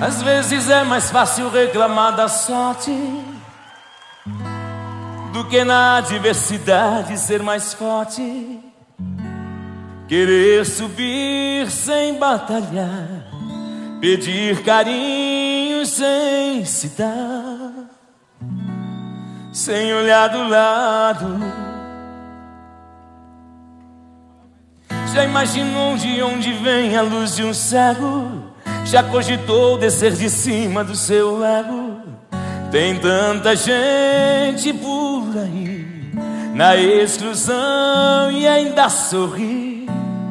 Às vezes é mais fácil reclamar da sorte do que na adversidade ser mais forte. Querer subir sem batalhar, pedir carinho sem se dar, sem olhar do lado. Já imaginou de onde vem a luz de um cego? Já cogitou descer de cima do seu ego? Tem tanta gente por aí na exclusão e ainda sorri.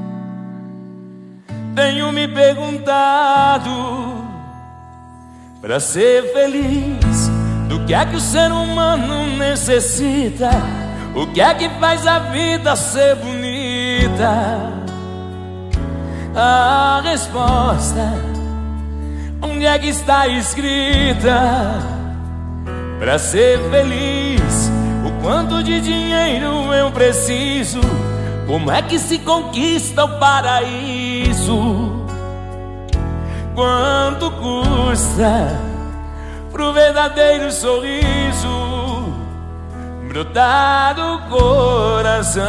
Tenho me perguntado, pra ser feliz, do que é que o ser humano necessita? O que é que faz a vida ser bonita? A resposta, onde é que está escrita? Pra ser feliz, o quanto de dinheiro eu preciso? Como é que se conquista o paraíso? Quanto custa pro verdadeiro sorriso brotar do coração?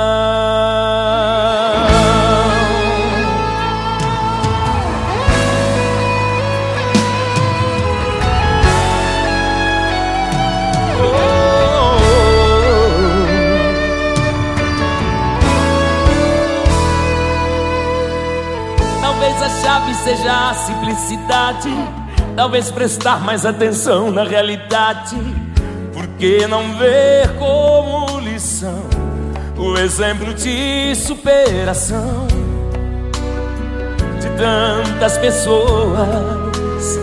Talvez a chave seja a simplicidade, talvez prestar mais atenção na realidade. Por que não ver como lição o exemplo de superação de tantas pessoas?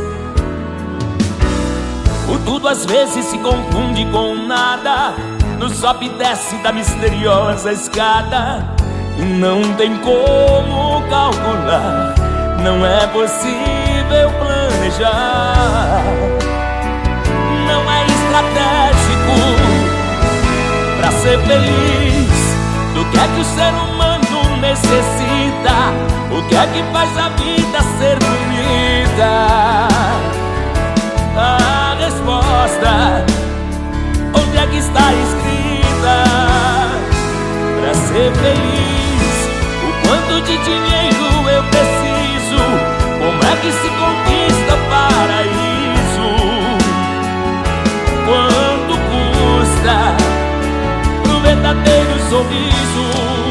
O tudo às vezes se confunde com nada, no sobe e desce da misteriosa escada. E não tem como calcular, não é possível planejar. Não é estratégico pra ser feliz. Do que é que o ser humano necessita? O que é que faz a vida ser bonita? A resposta, onde é que está escrita? Pra ser feliz, o quanto de dinheiro eu preciso? Como é que se conquista o paraíso? Quanto custa pro verdadeiro sorriso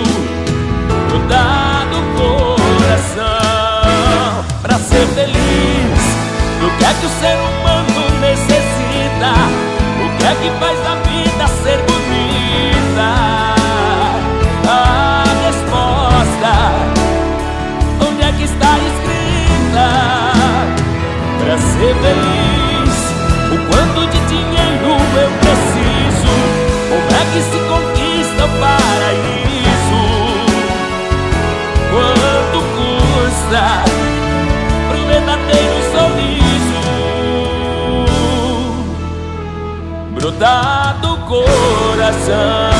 brotar do coração? Pra ser feliz, do que é que o ser humano necessita? O que é que faz a vida ser bonita? A resposta, onde é que está escrita? Pra ser feliz, o quanto de dinheiro eu preciso? Como é que se conquista o paraíso? Quanto custa pro verdadeiro sorriso brotar do coração?